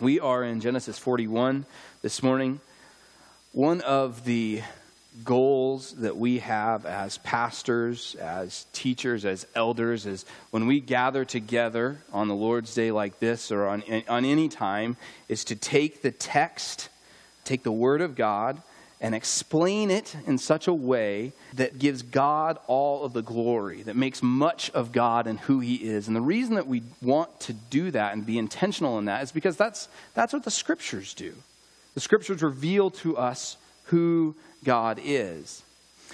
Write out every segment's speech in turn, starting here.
We are in Genesis 41 this morning. One of the goals that we have as pastors, as teachers, as elders is when we gather together on the Lord's Day like this or on any time is to take the text, take the Word of God and explain it in such a way that gives God all of the glory, that makes much of God and who He is. And the reason that we want to do that and be intentional in that is because that's what the Scriptures do. The Scriptures reveal to us who God is.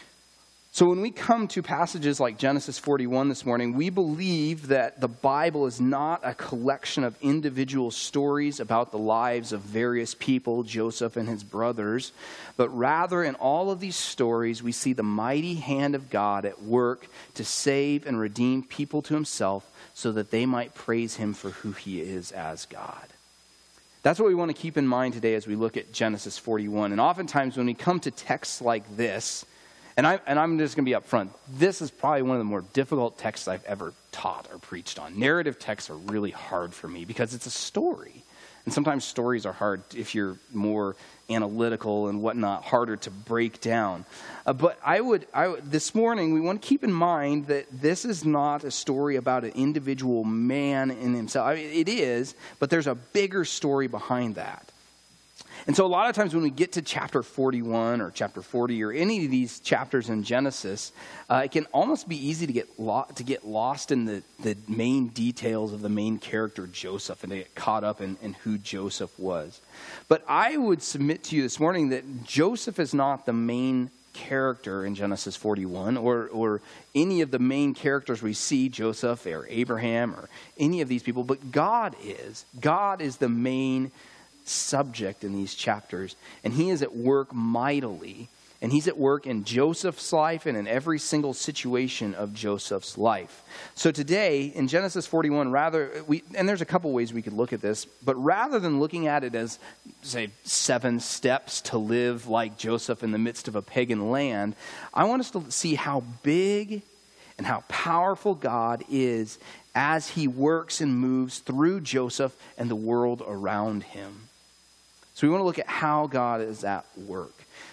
So when we come to passages like Genesis 41 this morning, we believe that the Bible is not a collection of individual stories about the lives of various people, Joseph and his brothers, but rather in all of these stories we see the mighty hand of God at work to save and redeem people to Himself so that they might praise Him for who He is as God. That's what we want to keep in mind today as we look at Genesis 41. And oftentimes when we come to texts like this, and I'm just going to be up front, this is probably one of the more difficult texts I've ever taught or preached on. Narrative texts are really hard for me because it's a story. And sometimes stories are hard if you're more analytical and whatnot, harder to break down. But this morning, we want to keep in mind that this is not a story about an individual man in himself. I mean, it is, but there's a bigger story behind that. And so a lot of times when we get to chapter 41 or chapter 40 or any of these chapters in Genesis, it can almost be easy to get lost in the main details of the main character, Joseph, and to get caught up in who Joseph was. But I would submit to you this morning that Joseph is not the main character in Genesis 41 or any of the main characters we see, Joseph or Abraham or any of these people, but God is. God is the main subject in these chapters, and He is at work mightily, and He's at work in Joseph's life and in every single situation of Joseph's life. So today in Genesis 41, and there's a couple ways we could look at this, but rather than looking at it as, say, 7 steps to live like Joseph in the midst of a pagan land, I want us to see how big and how powerful God is as He works and moves through Joseph and the world around him. So we want to look at how God is at work.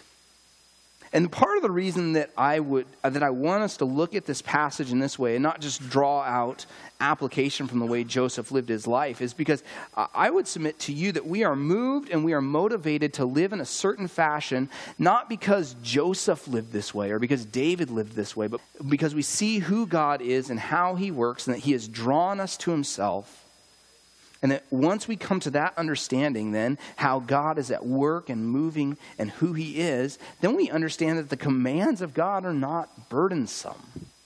And part of the reason that I want us to look at this passage in this way and not just draw out application from the way Joseph lived his life is because I would submit to you that we are moved and we are motivated to live in a certain fashion, not because Joseph lived this way or because David lived this way, but because we see who God is and how He works and that He has drawn us to Himself. And that once we come to that understanding then, how God is at work and moving and who He is, then we understand that the commands of God are not burdensome.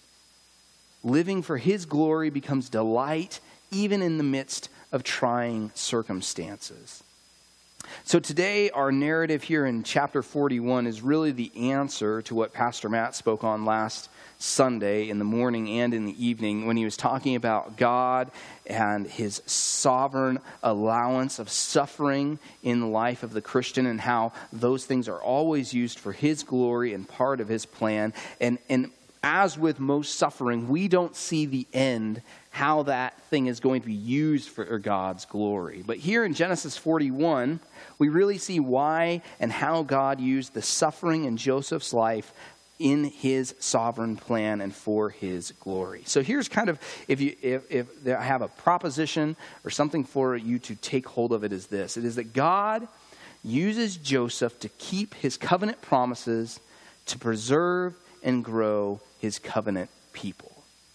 Living for His glory becomes delight even in the midst of trying circumstances. So today our narrative here in chapter 41 is really the answer to what Pastor Matt spoke on last Sunday in the morning and in the evening when he was talking about God and His sovereign allowance of suffering in the life of the Christian and how those things are always used for His glory and part of His plan. And as with most suffering, we don't see the end, how that thing is going to be used for God's glory. But here in Genesis 41, we really see why and how God used the suffering in Joseph's life in His sovereign plan and for His glory. So here's kind of, if I have a proposition or something for you to take hold of, it is this. It is that God uses Joseph to keep His covenant promises, to preserve and grow His covenant people.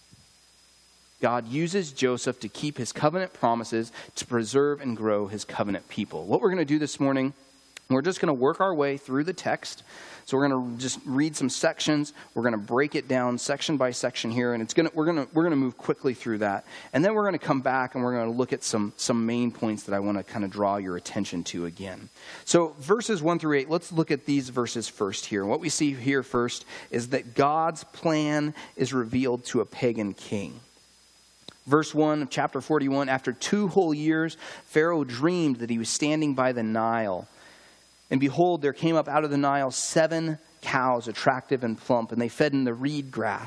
God uses Joseph to keep His covenant promises, to preserve and grow His covenant people. What we're going to do this morning, we're just going to work our way through the text. So we're going to just read some sections. We're going to break it down section by section here, and we're going to move quickly through that. And then we're going to come back and we're going to look at some main points that I want to kind of draw your attention to again. So verses 1 through 8, let's look at these verses first here. And what we see here first is that God's plan is revealed to a pagan king. Verse 1 of chapter 41, after 2 whole years, Pharaoh dreamed that he was standing by the Nile. And behold, there came up out of the Nile 7 cows, attractive and plump, and they fed in the reed grass.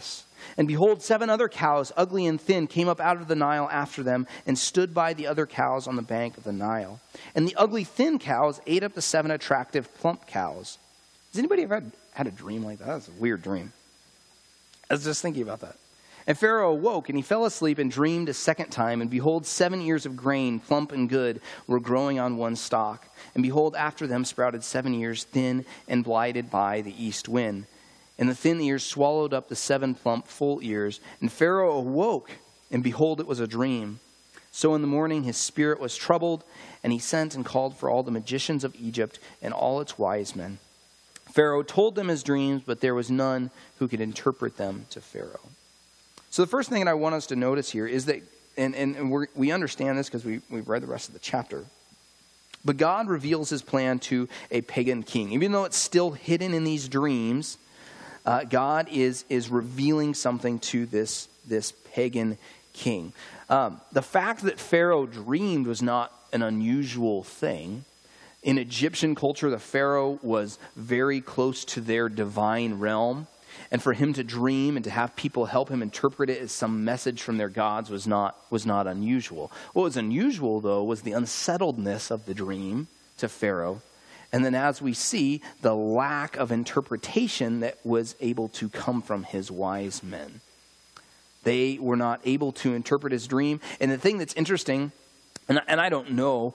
And behold, 7 other cows, ugly and thin, came up out of the Nile after them and stood by the other cows on the bank of the Nile. And the ugly, thin cows ate up the 7 attractive, plump cows. Has anybody ever had a dream like that? That's a weird dream. I was just thinking about that. And Pharaoh awoke, and he fell asleep and dreamed a second time. And behold, 7 ears of grain, plump and good, were growing on one stalk. And behold, after them sprouted 7 ears, thin and blighted by the east wind. And the thin ears swallowed up the 7 plump, full ears. And Pharaoh awoke, and behold, it was a dream. So in the morning his spirit was troubled, and he sent and called for all the magicians of Egypt and all its wise men. Pharaoh told them his dreams, but there was none who could interpret them to Pharaoh. So the first thing that I want us to notice here is that, and we understand this because we've read the rest of the chapter, but God reveals his plan to a pagan king. Even though it's still hidden in these dreams, God is revealing something to this pagan king. The fact that Pharaoh dreamed was not an unusual thing. In Egyptian culture, the Pharaoh was very close to their divine realm. And for him to dream and to have people help him interpret it as some message from their gods was not unusual. What was unusual, though, was the unsettledness of the dream to Pharaoh. And then as we see, the lack of interpretation that was able to come from his wise men. They were not able to interpret his dream. And the thing that's interesting, and I don't know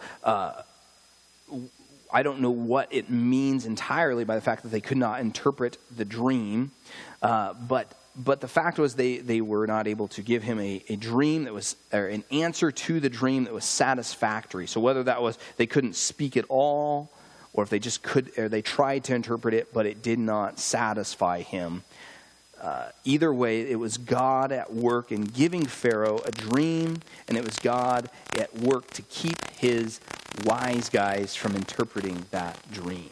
what it means entirely by the fact that they could not interpret the dream. But the fact was they were not able to give him a dream that was, or an answer to the dream that was satisfactory. So whether that was they couldn't speak at all, or if they just could, or they tried to interpret it, but it did not satisfy him. Either way, it was God at work in giving Pharaoh a dream, and it was God at work to keep his wise guys from interpreting that dream.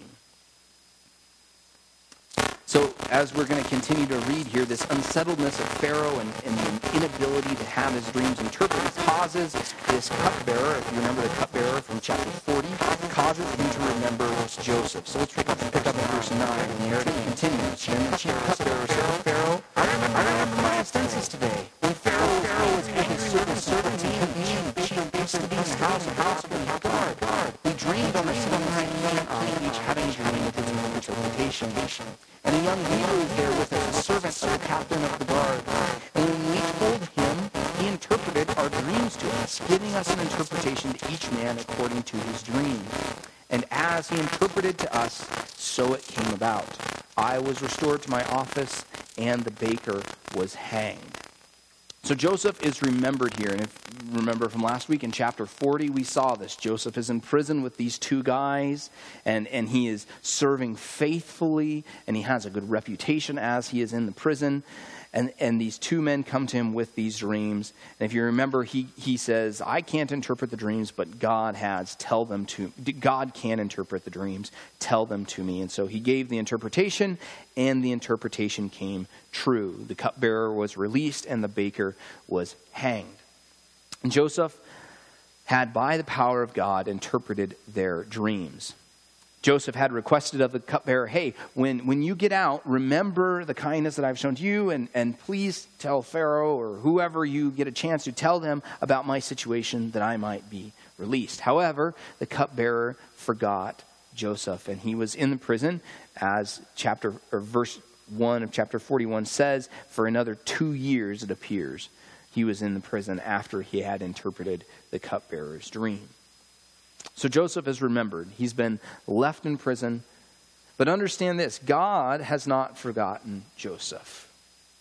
So as we're going to continue to read here, this unsettledness of Pharaoh and the inability to have his dreams interpreted causes this cupbearer, if you remember the cupbearer from chapter 40, causes him to remember Joseph. So let's pick up in verse 9, and the narrative continues. Then the chief cupbearer said to Pharaoh, I remember my expenses today. When Pharaoh was with his servant to him, chief priests of the house of the guard. We dreamed on the same night, each having a dream with his own interpretation. And a young Hebrew was there with us, a servant of the captain of the guard. And when we told him, he interpreted our dreams to us, giving us an interpretation to each man according to his dream. And as he interpreted to us, so it came about. I was restored to my office, and the baker was hanged. So Joseph is remembered here. And if you remember from last week in chapter 40, we saw this. Joseph is in prison with these 2 guys, and he is serving faithfully, and he has a good reputation as he is in the prison. And these 2 men come to him with these dreams. And if you remember, he says, I can't interpret the dreams, but God can interpret the dreams. Tell them to me. And so he gave the interpretation, and the interpretation came true. The cupbearer was released, and the baker was hanged. And Joseph had, by the power of God, interpreted their dreams. Joseph had requested of the cupbearer, hey, when you get out, remember the kindness that I've shown to you, and please tell Pharaoh or whoever you get a chance to tell them about my situation that I might be released. However, the cupbearer forgot Joseph, and he was in the prison, as verse 1 of chapter 41 says, for another 2 years, it appears, he was in the prison after he had interpreted the cupbearer's dream. So Joseph is remembered. He's been left in prison. But understand this, God has not forgotten Joseph.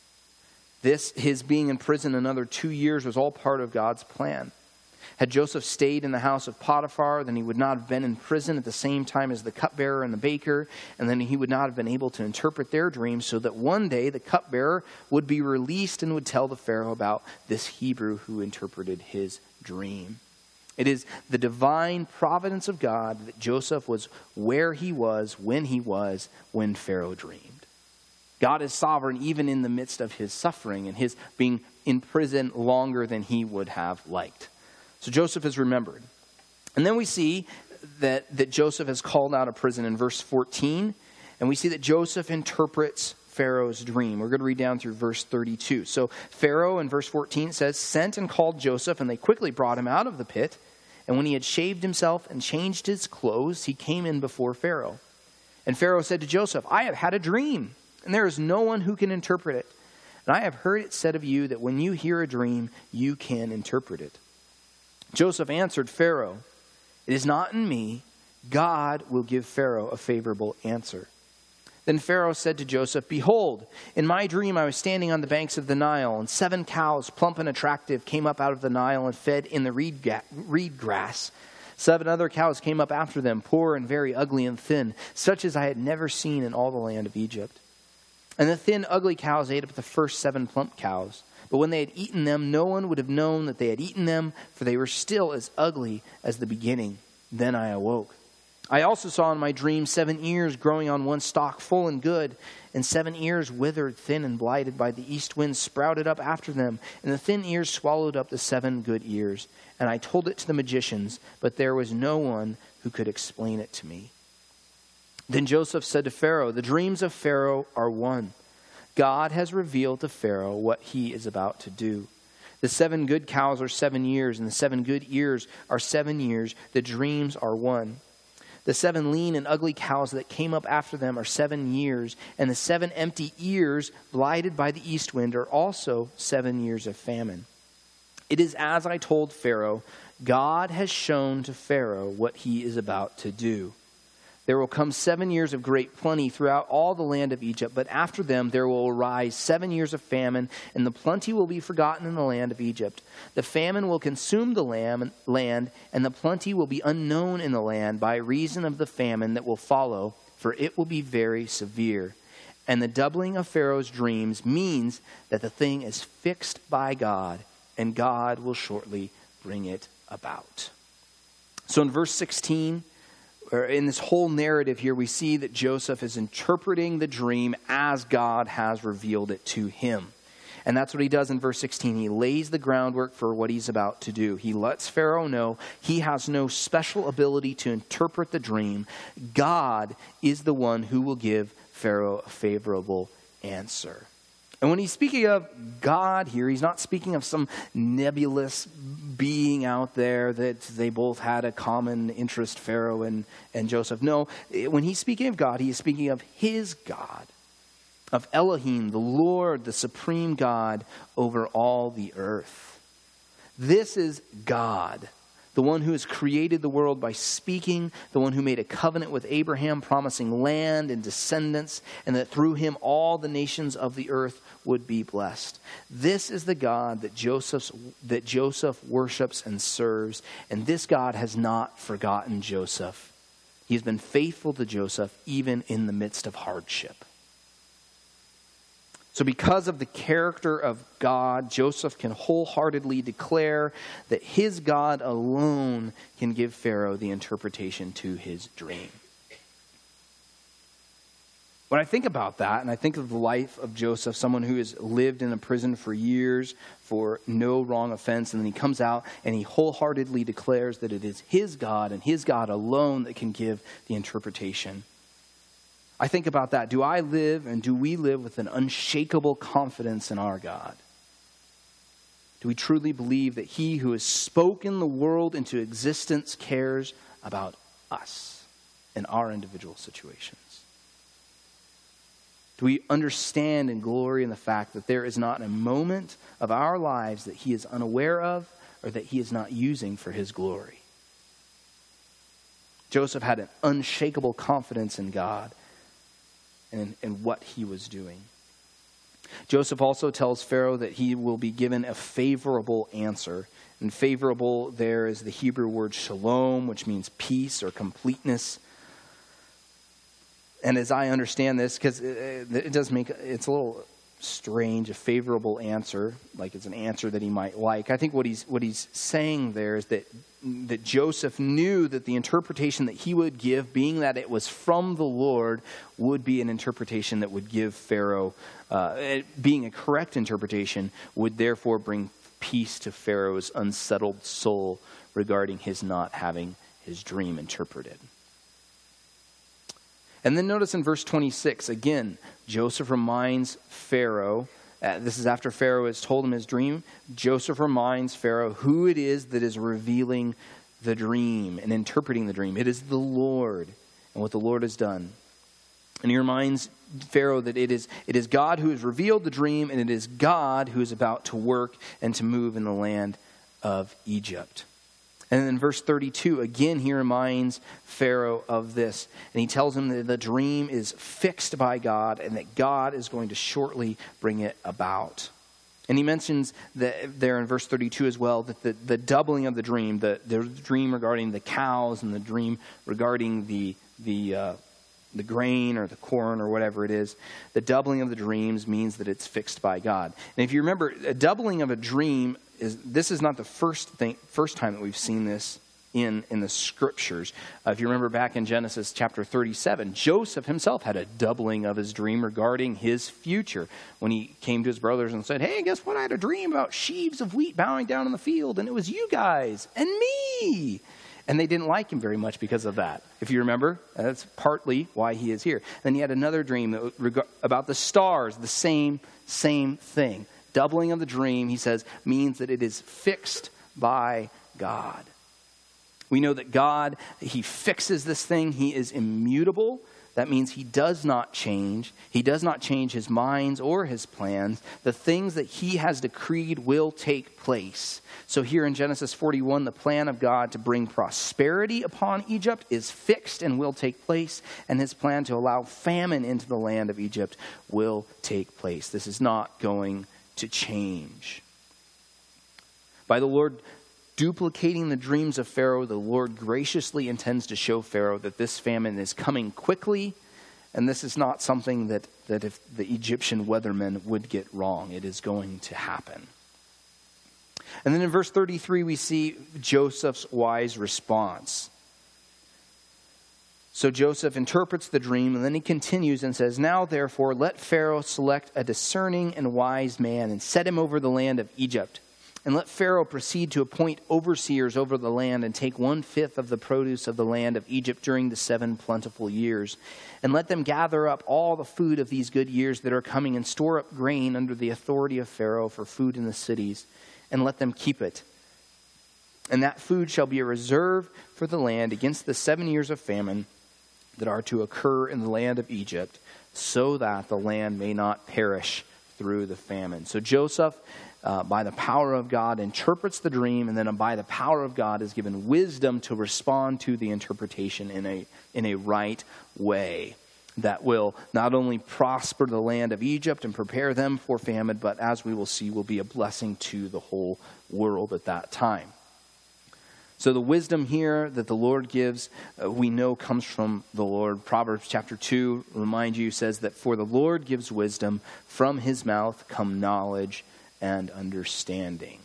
His being in prison another 2 years was all part of God's plan. Had Joseph stayed in the house of Potiphar, then he would not have been in prison at the same time as the cupbearer and the baker, and then he would not have been able to interpret their dreams, so that one day the cupbearer would be released and would tell the Pharaoh about this Hebrew who interpreted his dream. It is the divine providence of God that Joseph was where he was when Pharaoh dreamed. God is sovereign even in the midst of his suffering and his being in prison longer than he would have liked. So Joseph is remembered. And then we see that Joseph is called out of prison in verse 14. And we see that Joseph interprets Pharaoh's dream. We're going to read down through verse 32. So Pharaoh in verse 14 says, sent and called Joseph, and they quickly brought him out of the pit. And when he had shaved himself and changed his clothes, he came in before Pharaoh. And Pharaoh said to Joseph, I have had a dream, and there is no one who can interpret it. And I have heard it said of you that when you hear a dream, you can interpret it. Joseph answered Pharaoh, it is not in me. God will give Pharaoh a favorable answer. Then Pharaoh said to Joseph, behold, in my dream I was standing on the banks of the Nile, and 7 cows, plump and attractive, came up out of the Nile and fed in the reed grass. 7 other cows came up after them, poor and very ugly and thin, such as I had never seen in all the land of Egypt. And the thin, ugly cows ate up the first 7 plump cows. But when they had eaten them, no one would have known that they had eaten them, for they were still as ugly as the beginning. Then I awoke. I also saw in my dream 7 ears growing on one stalk, full and good, and 7 ears withered, thin and blighted by the east wind sprouted up after them, and the thin ears swallowed up the 7 good ears. And I told it to the magicians, but there was no one who could explain it to me. Then Joseph said to Pharaoh, the dreams of Pharaoh are one. God has revealed to Pharaoh what he is about to do. The 7 good cows are 7 years, and the 7 good ears are 7 years. The dreams are one. The 7 lean and ugly cows that came up after them are 7 years, and the 7 empty ears blighted by the east wind are also 7 years of famine. It is as I told Pharaoh, God has shown to Pharaoh what he is about to do. There will come 7 years of great plenty throughout all the land of Egypt, but after them there will arise 7 years of famine, and the plenty will be forgotten in the land of Egypt. The famine will consume the land, and the plenty will be unknown in the land by reason of the famine that will follow, for it will be very severe. And the doubling of Pharaoh's dreams means that the thing is fixed by God, and God will shortly bring it about. So in verse 16, or in this whole narrative here, we see that Joseph is interpreting the dream as God has revealed it to him. And that's what he does in verse 16. He lays the groundwork for what he's about to do. He lets Pharaoh know he has no special ability to interpret the dream. God is the one who will give Pharaoh a favorable answer. And when he's speaking of God here, he's not speaking of some nebulous being out there that they both had a common interest, Pharaoh and Joseph. No, when he's speaking of God, he is speaking of his God, of Elohim, the Lord, the supreme God over all the earth. This is God, the one who has created the world by speaking, the one who made a covenant with Abraham, promising land and descendants, and that through him all the nations of the earth would be blessed. This is the God that Joseph worships and serves, and this God has not forgotten Joseph. He has been faithful to Joseph even in the midst of hardship. So because of the character of God, Joseph can wholeheartedly declare that his God alone can give Pharaoh the interpretation to his dream. When I think about that, and I think of the life of Joseph, someone who has lived in a prison for years for no wrong offense, and then he comes out and he wholeheartedly declares that it is his God and his God alone that can give the interpretation. I think about that. Do I live and do we live with an unshakable confidence in our God? Do we truly believe that he who has spoken the world into existence cares about us and our individual situations? Do we understand and glory in the fact that there is not a moment of our lives that he is unaware of or that he is not using for his glory? Joseph had an unshakable confidence in God and what he was doing. Joseph also tells Pharaoh that he will be given a favorable answer. And favorable there is the Hebrew word shalom, which means peace or completeness. And as I understand this, because it's a little strange, a favorable answer, like it's an answer that he might like. I think what he's saying there is that Joseph knew that the interpretation that he would give, being that it was from the Lord, would be an interpretation that would give Pharaoh, being a correct interpretation, would therefore bring peace to Pharaoh's unsettled soul regarding his not having his dream interpreted. And then notice in verse 26, again, Joseph reminds Pharaoh, this is after Pharaoh has told him his dream, Joseph reminds Pharaoh who it is that is revealing the dream and interpreting the dream. It is the Lord and what the Lord has done. And he reminds Pharaoh that it is God who has revealed the dream, and it is God who is about to work and to move in the land of Egypt. And then in verse 32, again, he reminds Pharaoh of this. And he tells him that the dream is fixed by God and that God is going to shortly bring it about. And he mentions that there in verse 32 as well, that the doubling of the dream, the dream regarding the cows and the dream regarding the grain or the corn or whatever it is, the doubling of the dreams means that it's fixed by God. And if you remember, a doubling of a dream this is not the first time that we've seen this in the scriptures. If you remember back in Genesis chapter 37, Joseph himself had a doubling of his dream regarding his future when he came to his brothers and said, "Hey, guess what? I had a dream about sheaves of wheat bowing down in the field, and it was you guys and me." And they didn't like him very much because of that. If you remember, that's partly why he is here. Then he had another dream about the stars, the same thing. Doubling of the dream, he says, means that it is fixed by God. We know that God, he fixes this thing. He is immutable. That means he does not change. He does not change his minds or his plans. The things that he has decreed will take place. So here in Genesis 41, the plan of God to bring prosperity upon Egypt is fixed and will take place. And his plan to allow famine into the land of Egypt will take place. This is not going to change. By the Lord duplicating the dreams of Pharaoh, the Lord graciously intends to show Pharaoh that this famine is coming quickly, and this is not something that if the Egyptian weathermen would get wrong. It is going to happen. And then in verse 33, we see Joseph's wise response. So Joseph interprets the dream, and then he continues and says, "Now therefore let Pharaoh select a discerning and wise man and set him over the land of Egypt. And let Pharaoh proceed to appoint overseers over the land and take 1/5 of the produce of the land of Egypt during the 7 plentiful years. And let them gather up all the food of these good years that are coming and store up grain under the authority of Pharaoh for food in the cities. And let them keep it. And that food shall be a reserve for the land against the 7 years of famine that are to occur in the land of Egypt, so that the land may not perish through the famine." So Joseph, by the power of God, interprets the dream, and then by the power of God is given wisdom to respond to the interpretation in a right way that will not only prosper the land of Egypt and prepare them for famine, but as we will see, will be a blessing to the whole world at that time. So the wisdom here that the Lord gives, we know comes from the Lord. Proverbs chapter 2, remind you, says that for the Lord gives wisdom, from his mouth come knowledge and understanding.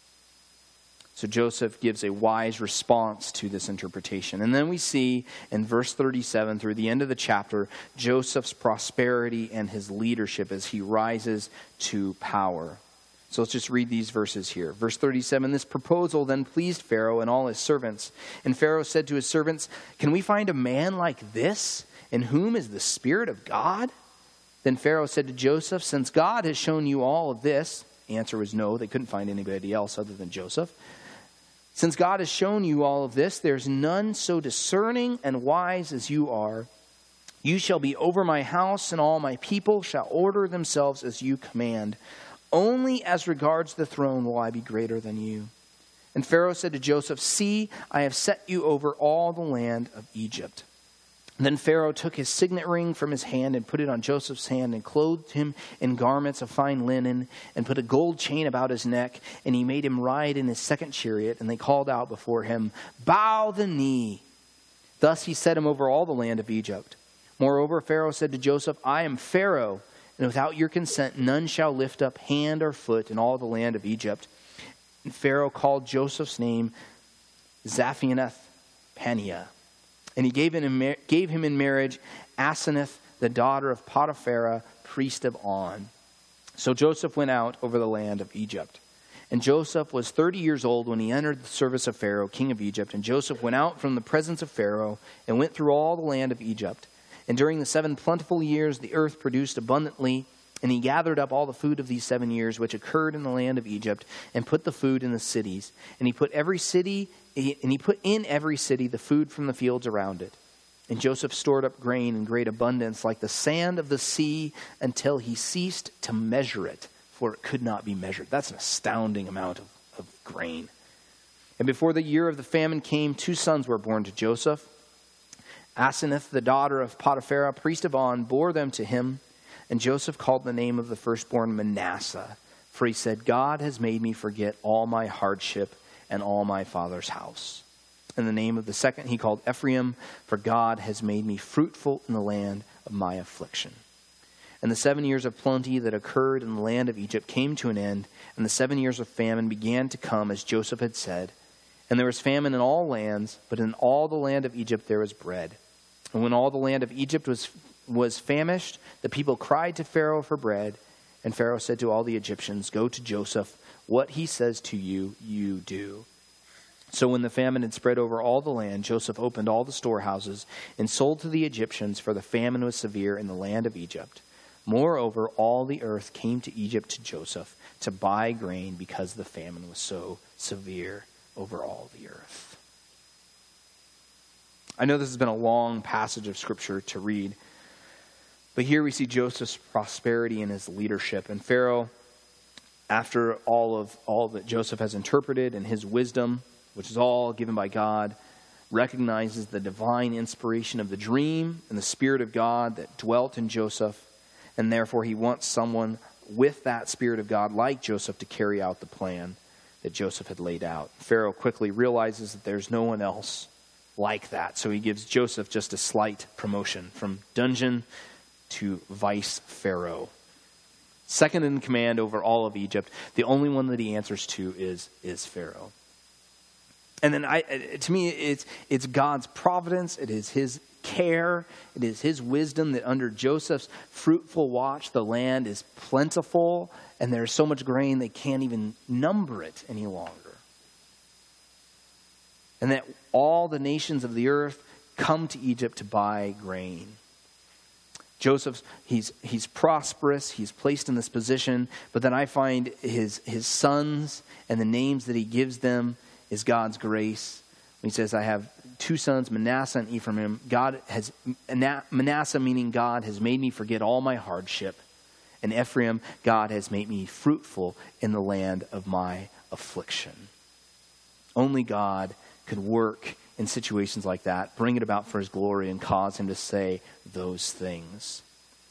So Joseph gives a wise response to this interpretation. And then we see in verse 37 through the end of the chapter, Joseph's prosperity and his leadership as he rises to power. So let's just read these verses here. Verse 37, "This proposal then pleased Pharaoh and all his servants. And Pharaoh said to his servants, 'Can we find a man like this, in whom is the Spirit of God?' Then Pharaoh said to Joseph, 'Since God has shown you all of this,'" the answer was no, they couldn't find anybody else other than Joseph. "Since God has shown you all of this, there's none so discerning and wise as you are. You shall be over my house, and all my people shall order themselves as you command. Only as regards the throne will I be greater than you.' And Pharaoh said to Joseph, 'See, I have set you over all the land of Egypt.' Then Pharaoh took his signet ring from his hand and put it on Joseph's hand and clothed him in garments of fine linen and put a gold chain about his neck. And he made him ride in his second chariot. And they called out before him, 'Bow the knee.' Thus he set him over all the land of Egypt. Moreover, Pharaoh said to Joseph, 'I am Pharaoh, and without your consent none shall lift up hand or foot in all the land of Egypt.' And Pharaoh called Joseph's name Zaphenath-Paneah. And he gave him in marriage Asenath, the daughter of Potiphera, priest of On. So Joseph went out over the land of Egypt. And Joseph was 30 years old when he entered the service of Pharaoh, king of Egypt. And Joseph went out from the presence of Pharaoh and went through all the land of Egypt. And during the 7 plentiful years, the earth produced abundantly, and he gathered up all the food of these 7 years, which occurred in the land of Egypt, and put the food in the cities. And he put in every city the food from the fields around it. And Joseph stored up grain in great abundance, like the sand of the sea, until he ceased to measure it, for it could not be measured. That's an astounding amount of grain. And before the year of the famine came, 2 sons were born to Joseph. Asenath, the daughter of Potiphera, priest of On, bore them to him. And Joseph called the name of the firstborn Manasseh, for he said, God has made me forget all my hardship and all my father's house. And the name of the second he called Ephraim, for God has made me fruitful in the land of my affliction. And the 7 years of plenty that occurred in the land of Egypt came to an end, and the 7 years of famine began to come, as Joseph had said. And there was famine in all lands, but in all the land of Egypt there was bread. And when all the land of Egypt was famished, the people cried to Pharaoh for bread. And Pharaoh said to all the Egyptians, go to Joseph. What he says to you, you do. So when the famine had spread over all the land, Joseph opened all the storehouses and sold to the Egyptians, for the famine was severe in the land of Egypt. Moreover, all the earth came to Egypt to Joseph to buy grain, because the famine was so severe over all the earth. I know this has been a long passage of Scripture to read, but here we see Joseph's prosperity and his leadership. And Pharaoh, after all that Joseph has interpreted and his wisdom, which is all given by God, recognizes the divine inspiration of the dream and the Spirit of God that dwelt in Joseph. And therefore he wants someone with that Spirit of God like Joseph to carry out the plan that Joseph had laid out. Pharaoh quickly realizes that there's no one else like that. So he gives Joseph just a slight promotion from dungeon to vice pharaoh. Second in command over all of Egypt. The only one that he answers to is Pharaoh. And then to me, it's God's providence. It is his care. It is his wisdom that under Joseph's fruitful watch, the land is plentiful, and there's so much grain they can't even number it any longer. And that all the nations of the earth come to Egypt to buy grain. Joseph, he's prosperous, he's placed in this position, but then I find his sons and the names that he gives them is God's grace. He says, I have 2 sons, Manasseh and Ephraim. Manasseh meaning God has made me forget all my hardship. And Ephraim, God has made me fruitful in the land of my affliction. Only God could work in situations like that, bring it about for his glory, and cause him to say those things.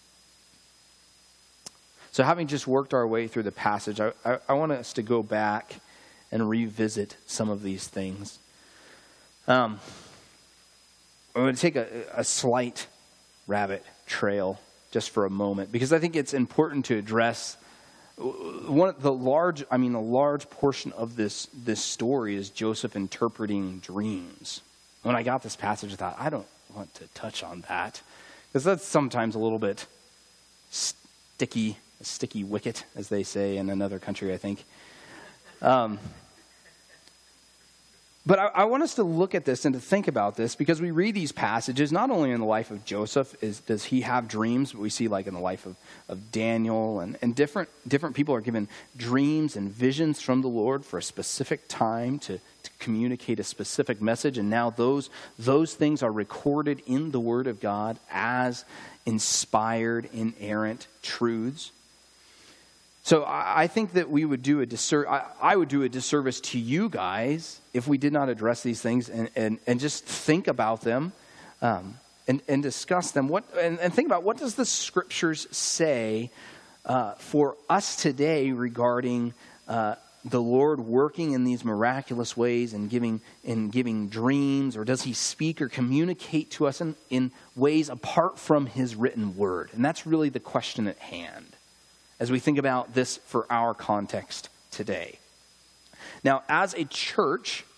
So having just worked our way through the passage, I want us to go back and revisit some of these things. I'm going to take a slight rabbit trail just for a moment, because I think it's important to address a large portion of this story is Joseph interpreting dreams. When I got this passage, I thought, I don't want to touch on that, because that's sometimes a little bit sticky wicket, as they say in another country, I think. But I want us to look at this and to think about this, because we read these passages, not only in the life of Joseph, does he have dreams, but we see like in the life of Daniel, and different people are given dreams and visions from the Lord for a specific time to communicate a specific message. And now those things are recorded in the Word of God as inspired, inerrant truths. So I think that we would do I would do a disservice to you guys if we did not address these things and just think about them and discuss them. And think about, what does the Scriptures say for us today regarding the Lord working in these miraculous ways and giving dreams, or does he speak or communicate to us in ways apart from his written word? And that's really the question at hand as we think about this for our context today. Now, as a church,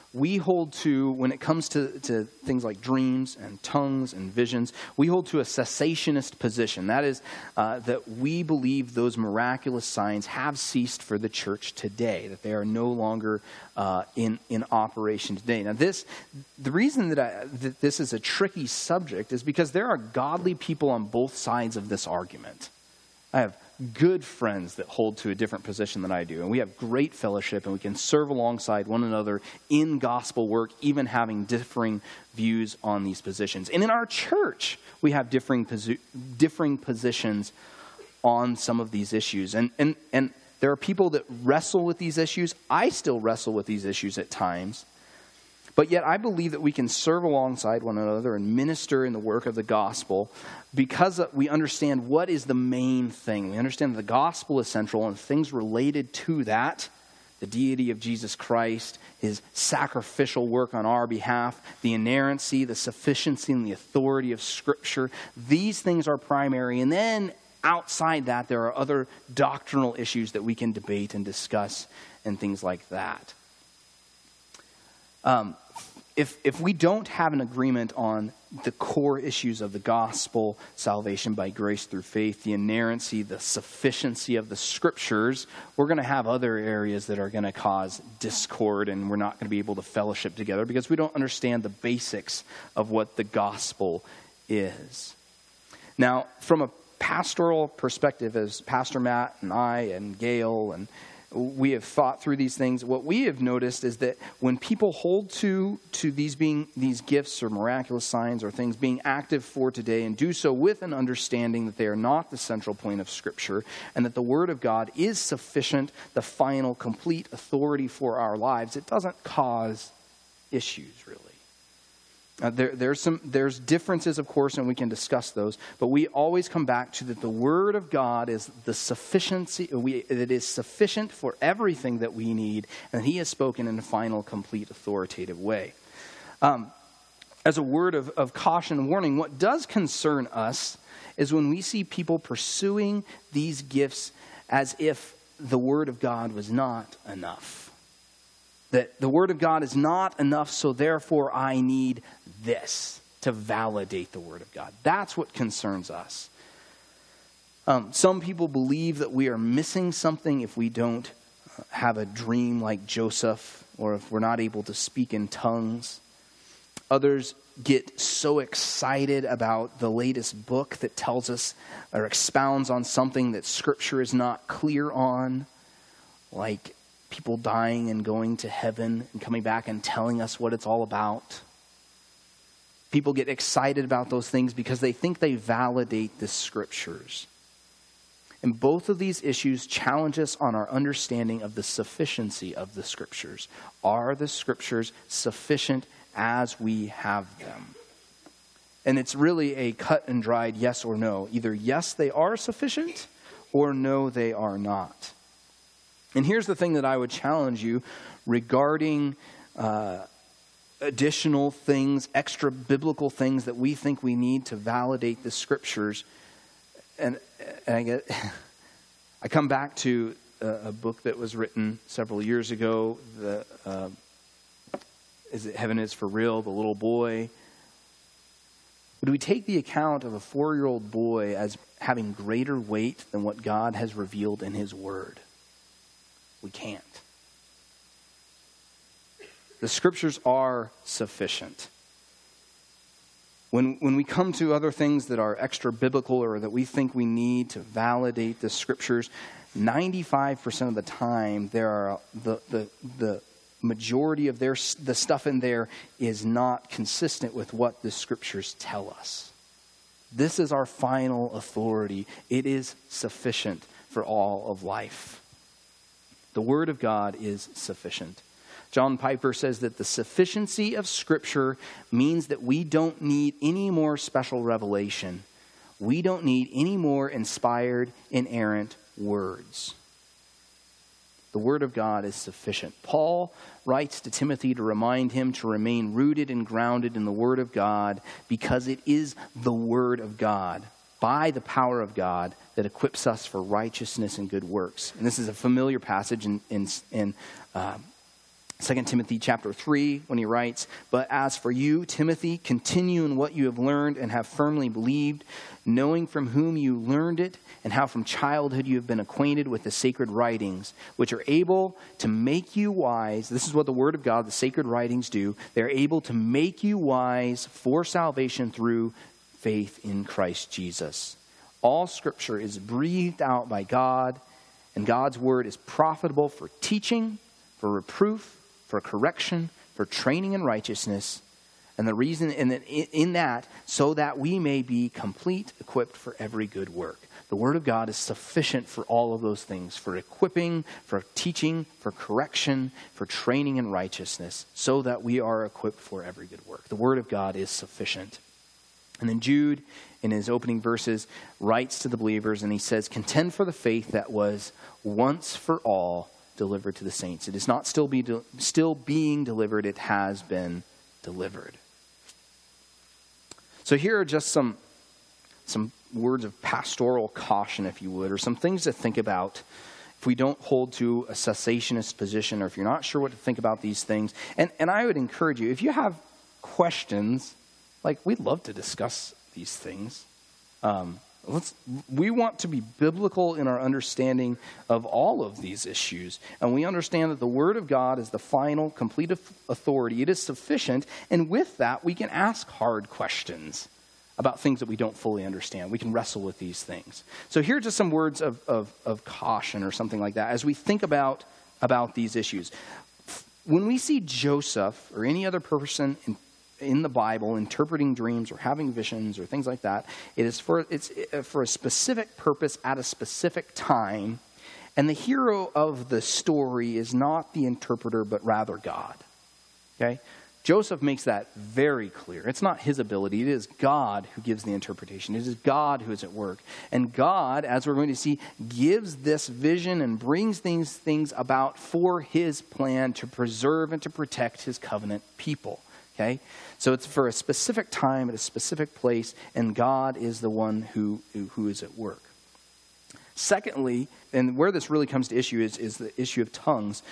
we hold to, when it comes to things like dreams and tongues and visions, we hold to a cessationist position. That is, that we believe those miraculous signs have ceased for the church today, that they are no longer in operation today. Now, the reason that this is a tricky subject is because there are godly people on both sides of this argument. I have good friends that hold to a different position than I do. And we have great fellowship, and we can serve alongside one another in gospel work, even having differing views on these positions. And in our church, we have differing positions on some of these issues. And there are people that wrestle with these issues. I still wrestle with these issues at times. But yet I believe that we can serve alongside one another and minister in the work of the gospel because we understand what is the main thing. We understand that the gospel is central, and things related to that, the deity of Jesus Christ, his sacrificial work on our behalf, the inerrancy, the sufficiency, and the authority of Scripture, these things are primary. And then outside that, there are other doctrinal issues that we can debate and discuss and things like that. If we don't have an agreement on the core issues of the gospel, salvation by grace through faith, the inerrancy, the sufficiency of the Scriptures, we're going to have other areas that are going to cause discord, and we're not going to be able to fellowship together because we don't understand the basics of what the gospel is. Now, from a pastoral perspective, as Pastor Matt and I and Gail and we have thought through these things, what we have noticed is that when people hold to these gifts or miraculous signs or things being active for today, and do so with an understanding that they are not the central point of Scripture, and that the Word of God is sufficient, the final, complete authority for our lives, it doesn't cause issues, really. There's differences, of course, and we can discuss those, but we always come back to that the Word of God is the sufficiency, it is sufficient for everything that we need, and He has spoken in a final, complete, authoritative way. As a word of caution and warning, what does concern us is when we see people pursuing these gifts as if the Word of God was not enough. That the Word of God is not enough, so therefore I need this to validate the Word of God. That's what concerns us. Some people believe that we are missing something if we don't have a dream like Joseph, or if we're not able to speak in tongues. Others get so excited about the latest book that tells us or expounds on something that Scripture is not clear on, like people dying and going to heaven and coming back and telling us what it's all about. People get excited about those things because they think they validate the Scriptures. And both of these issues challenge us on our understanding of the sufficiency of the Scriptures. Are the Scriptures sufficient as we have them? And it's really a cut and dried yes or no. Either yes, they are sufficient, or no, they are not. And here's the thing that I would challenge you regarding additional things, extra biblical things that we think we need to validate the Scriptures. And I come back to a book that was written several years ago. Is it Heaven Is for Real? The little boy. Would we take the account of a 4-year-old boy as having greater weight than what God has revealed in His Word? We can't. The Scriptures are sufficient. When we come to other things that are extra biblical or that we think we need to validate the Scriptures, 95% of the time there are the majority of the stuff in there is not consistent with what the Scriptures tell us. This is our final authority. It is sufficient for all of life. The Word of God is sufficient. John Piper says that the sufficiency of Scripture means that we don't need any more special revelation. We don't need any more inspired, inerrant words. The Word of God is sufficient. Paul writes to Timothy to remind him to remain rooted and grounded in the Word of God because it is the Word of God, by the power of God, that equips us for righteousness and good works. And this is a familiar passage in 2 Timothy chapter 3, when he writes, "But as for you, Timothy, continue in what you have learned and have firmly believed, knowing from whom you learned it, and how from childhood you have been acquainted with the sacred writings, which are able to make you wise." This is what the Word of God, the sacred writings do. They're able to make you wise for salvation through faith in Christ Jesus. All Scripture is breathed out by God, and God's Word is profitable for teaching, for reproof, for correction, for training in righteousness, and the reason in that, so that we may be complete, equipped for every good work. The Word of God is sufficient for all of those things, for equipping, for teaching, for correction, for training in righteousness, so that we are equipped for every good work. The Word of God is sufficient. And then Jude, in his opening verses, writes to the believers, and he says, "Contend for the faith that was once for all delivered to the saints." It is not still being delivered, it has been delivered. So here are just some words of pastoral caution, if you would, or some things to think about if we don't hold to a cessationist position, or if you're not sure what to think about these things. And I would encourage you, if you have questions, we'd love to discuss these things. We want to be biblical in our understanding of all of these issues. And we understand that the Word of God is the final, complete authority. It is sufficient. And with that, we can ask hard questions about things that we don't fully understand. We can wrestle with these things. So here are just some words of caution or something like that as we think about these issues. When we see Joseph or any other person in the Bible interpreting dreams or having visions or things like that, it's for a specific purpose at a specific time, and the hero of the story is not the interpreter but rather God. Okay? Joseph makes that very clear. It's not his ability, it is God who gives the interpretation. It is God who is at work. And God, as we're going to see, gives this vision and brings these things about for his plan to preserve and to protect his covenant people. Okay? So it's for a specific time at a specific place, and God is the one who is at work. Secondly, and where this really comes to issue is the issue of tongues.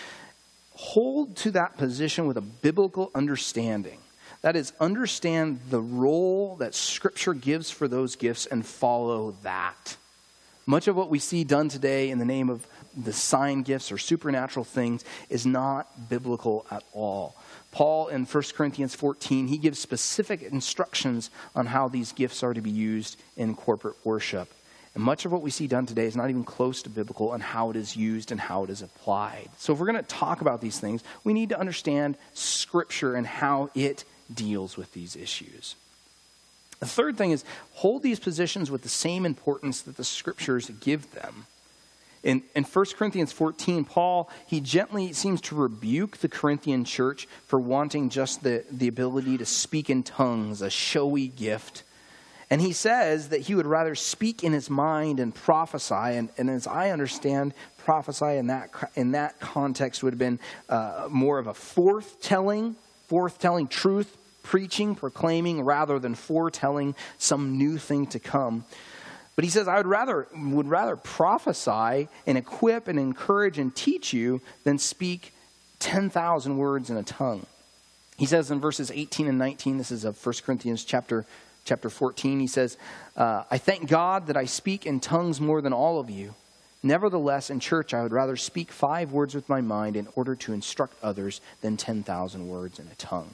Hold to that position with a biblical understanding. That is, understand the role that Scripture gives for those gifts and follow that. Much of what we see done today in the name of the sign gifts or supernatural things is not biblical at all. Paul in 1 Corinthians 14, he gives specific instructions on how these gifts are to be used in corporate worship. And much of what we see done today is not even close to biblical in how it is used and how it is applied. So if we're going to talk about these things, we need to understand Scripture and how it deals with these issues. The third thing is hold these positions with the same importance that the Scriptures give them. In 1 Corinthians 14, Paul, he gently seems to rebuke the Corinthian church for wanting just the ability to speak in tongues, a showy gift. And he says that he would rather speak in his mind and prophesy. And as I understand, prophesy in that context would have been more of a forthtelling truth, preaching, proclaiming, rather than foretelling some new thing to come. But he says, I would rather prophesy and equip and encourage and teach you than speak 10,000 words in a tongue. He says in verses 18 and 19, this is of 1 Corinthians chapter 14, he says, I thank God that I speak in tongues more than all of you. Nevertheless, in church, I would rather speak 5 words with my mind in order to instruct others than 10,000 words in a tongue.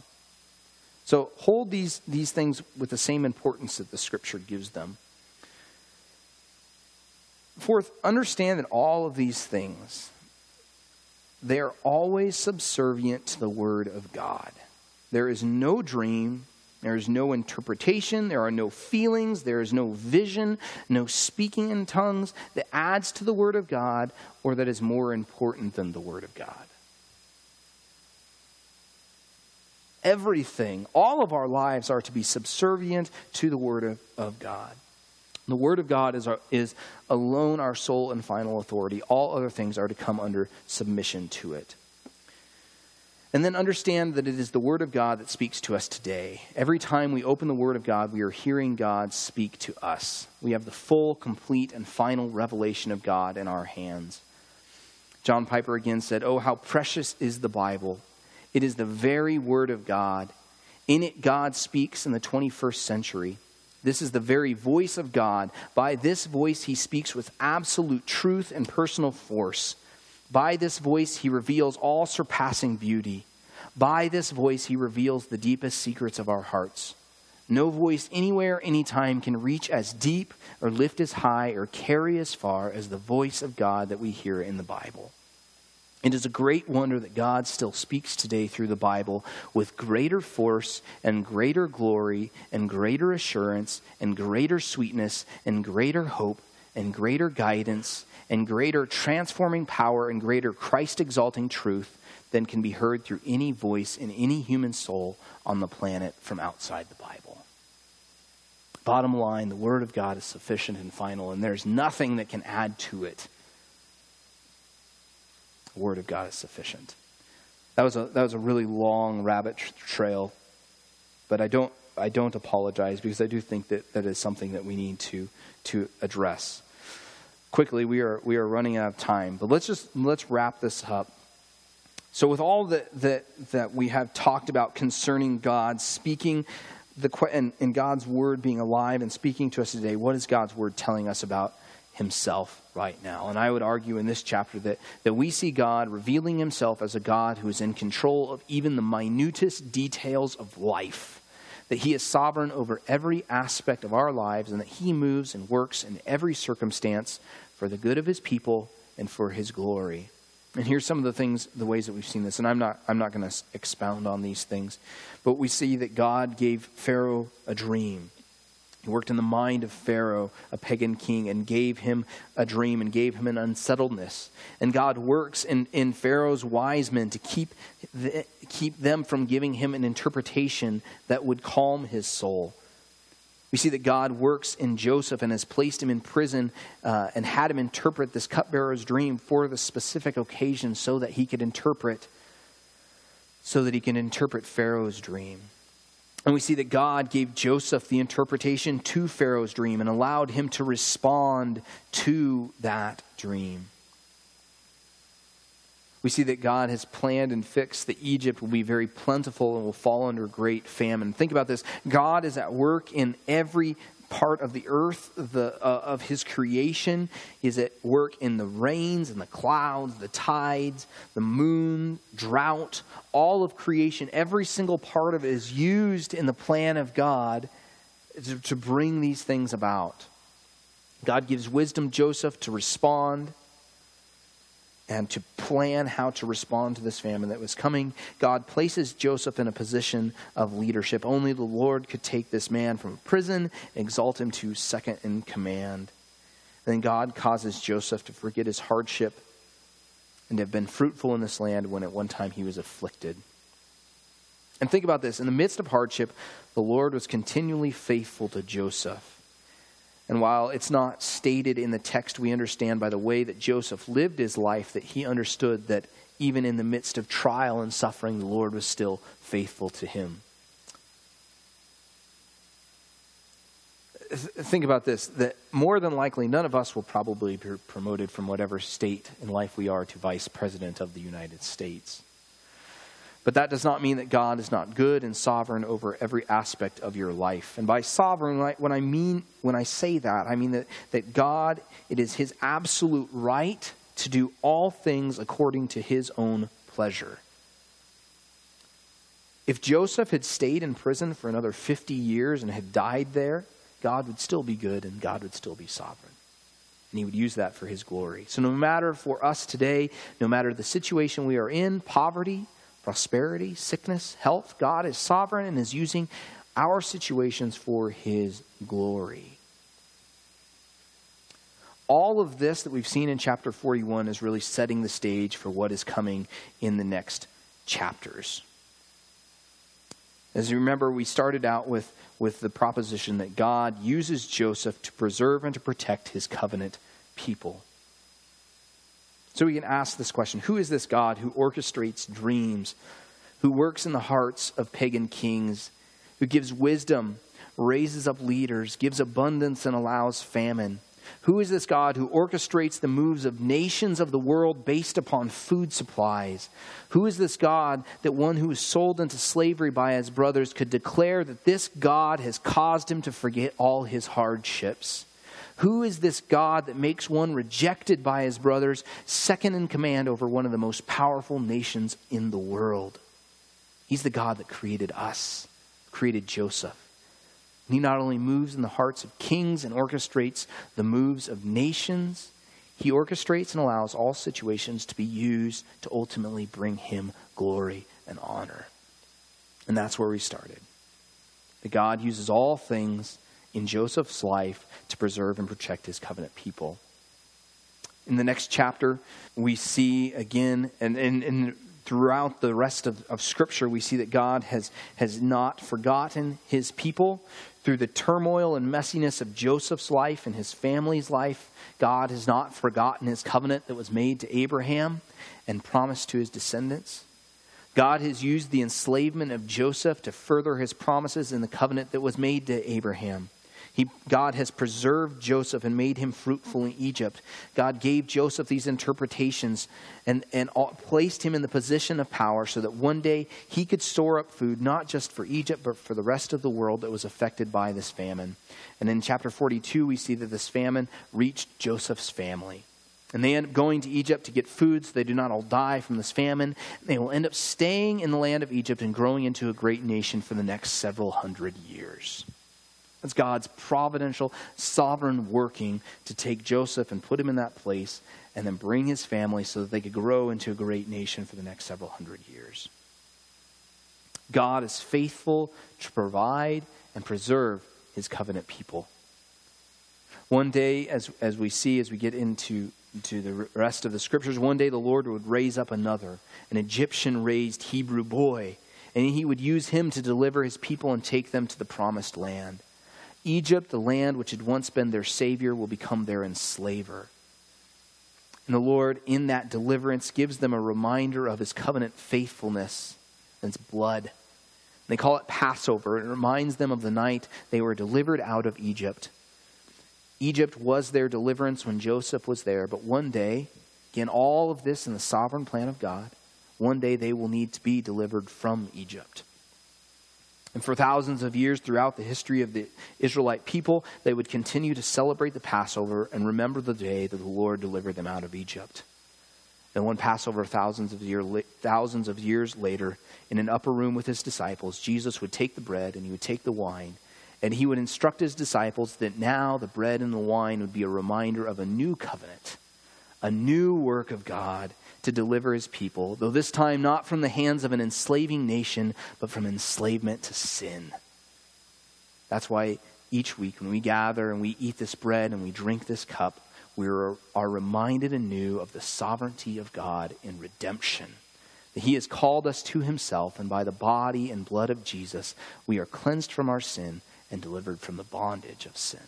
So hold these things with the same importance that the Scripture gives them. Fourth, understand that all of these things, they are always subservient to the Word of God. There is no dream, there is no interpretation, there are no feelings, there is no vision, no speaking in tongues that adds to the Word of God or that is more important than the Word of God. Everything, all of our lives are to be subservient to the Word of God. The Word of God is alone our sole and final authority. All other things are to come under submission to it. And then understand that it is the Word of God that speaks to us today. Every time we open the Word of God, we are hearing God speak to us. We have the full, complete, and final revelation of God in our hands. John Piper again said, "Oh, how precious is the Bible. It is the very word of God. In it, God speaks in the 21st century. This is the very voice of God. By this voice, he speaks with absolute truth and personal force. By this voice, he reveals all surpassing beauty. By this voice, he reveals the deepest secrets of our hearts. No voice anywhere, anytime can reach as deep or lift as high or carry as far as the voice of God that we hear in the Bible. It is a great wonder that God still speaks today through the Bible with greater force and greater glory and greater assurance and greater sweetness and greater hope and greater guidance and greater transforming power and greater Christ-exalting truth than can be heard through any voice in any human soul on the planet from outside the Bible. Bottom line, the Word of God is sufficient and final, and there's nothing that can add to it. The Word of God is sufficient. That was a really long rabbit trail, but I don't apologize because I do think that is something that we need to address. Quickly, we are running out of time, but let's wrap this up. So with all that we have talked about concerning God speaking, and God's Word being alive and speaking to us today, what is God's Word telling us about himself right now? And I would argue in this chapter that we see God revealing himself as a God who is in control of even the minutest details of life, that he is sovereign over every aspect of our lives, and that he moves and works in every circumstance for the good of his people and for his glory. And here's some of the ways that we've seen this. And I'm not going to expound on these things. But we see that God gave Pharaoh a dream. He worked in the mind of Pharaoh, a pagan king, and gave him a dream and gave him an unsettledness. And God works in Pharaoh's wise men to keep them from giving him an interpretation that would calm his soul. We see that God works in Joseph and has placed him in prison and had him interpret this cupbearer's dream for the specific occasion so that he can interpret Pharaoh's dream. And we see that God gave Joseph the interpretation to Pharaoh's dream and allowed him to respond to that dream. We see that God has planned and fixed that Egypt will be very plentiful and will fall under great famine. Think about this. God is at work in every part of the earth of his creation. He is at work in the rains and the clouds, the tides, the moon, drought, all of creation. Every single part of it is used in the plan of God to bring these things about. God gives wisdom to Joseph to respond and to plan how to respond to this famine that was coming. God places Joseph in a position of leadership. Only the Lord could take this man from prison and exalt him to second in command. Then God causes Joseph to forget his hardship and to have been fruitful in this land when at one time he was afflicted. And think about this. In the midst of hardship, the Lord was continually faithful to Joseph. And while it's not stated in the text, we understand by the way that Joseph lived his life that he understood that even in the midst of trial and suffering, the Lord was still faithful to him. Think about this, that more than likely none of us will probably be promoted from whatever state in life we are to Vice President of the United States. But that does not mean that God is not good and sovereign over every aspect of your life. And by sovereign, when I say that, I mean that God, it is his absolute right to do all things according to his own pleasure. If Joseph had stayed in prison for another 50 years and had died there, God would still be good and God would still be sovereign. And he would use that for his glory. So no matter for us today, no matter the situation we are in, poverty, prosperity, sickness, health, God is sovereign and is using our situations for his glory. All of this that we've seen in chapter 41 is really setting the stage for what is coming in the next chapters. As you remember, we started out with the proposition that God uses Joseph to preserve and to protect his covenant people. So we can ask this question: who is this God who orchestrates dreams, who works in the hearts of pagan kings, who gives wisdom, raises up leaders, gives abundance and allows famine, Who is this God who orchestrates the moves of nations of the world based upon food supplies? Who is this God that one who was sold into slavery by his brothers could declare that this God has caused him to forget all his hardships? Who is this God that makes one rejected by his brothers second in command over one of the most powerful nations in the world? He's the God that created us, created Joseph. He not only moves in the hearts of kings and orchestrates the moves of nations, he orchestrates and allows all situations to be used to ultimately bring him glory and honor. And that's where we started. That God uses all things in Joseph's life to preserve and protect his covenant people. In the next chapter, we see again, and throughout the rest of Scripture, we see that God has not forgotten his people. Through the turmoil and messiness of Joseph's life and his family's life, God has not forgotten his covenant that was made to Abraham and promised to his descendants. God has used the enslavement of Joseph to further his promises in the covenant that was made to Abraham. God has preserved Joseph and made him fruitful in Egypt. God gave Joseph these interpretations and placed him in the position of power so that one day he could store up food, not just for Egypt, but for the rest of the world that was affected by this famine. And in chapter 42, we see that this famine reached Joseph's family. And they end up going to Egypt to get food so they do not all die from this famine. They will end up staying in the land of Egypt and growing into a great nation for the next several hundred years. That's God's providential, sovereign working to take Joseph and put him in that place and then bring his family so that they could grow into a great nation for the next several hundred years. God is faithful to provide and preserve his covenant people. One day, as we get into the rest of the scriptures, one day the Lord would raise up an Egyptian-raised Hebrew boy, and he would use him to deliver his people and take them to the promised land. Egypt, the land which had once been their savior, will become their enslaver. And the Lord, in that deliverance, gives them a reminder of his covenant faithfulness and its blood. They call it Passover. It reminds them of the night they were delivered out of Egypt. Egypt was their deliverance when Joseph was there, but one day, again, all of this in the sovereign plan of God, one day they will need to be delivered from Egypt. And for thousands of years throughout the history of the Israelite people, they would continue to celebrate the Passover and remember the day that the Lord delivered them out of Egypt. And one Passover thousands of years later, in an upper room with his disciples, Jesus would take the bread and he would take the wine, and he would instruct his disciples that now the bread and the wine would be a reminder of a new covenant, a new work of God to deliver his people, though this time not from the hands of an enslaving nation, but from enslavement to sin. That's why each week when we gather and we eat this bread and we drink this cup, we are reminded anew of the sovereignty of God in redemption. That he has called us to himself, and by the body and blood of Jesus, we are cleansed from our sin and delivered from the bondage of sin.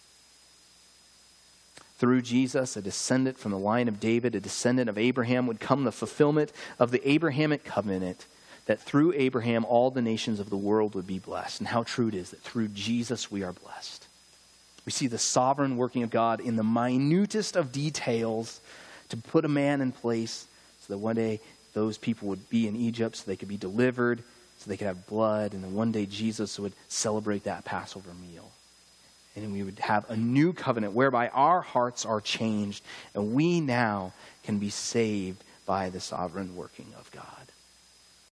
Through Jesus, a descendant from the line of David, a descendant of Abraham, would come the fulfillment of the Abrahamic covenant, that through Abraham all the nations of the world would be blessed. And how true it is that through Jesus we are blessed. We see the sovereign working of God in the minutest of details to put a man in place so that one day those people would be in Egypt so they could be delivered, so they could have blood, and then one day Jesus would celebrate that Passover meal. And we would have a new covenant whereby our hearts are changed and we now can be saved by the sovereign working of God.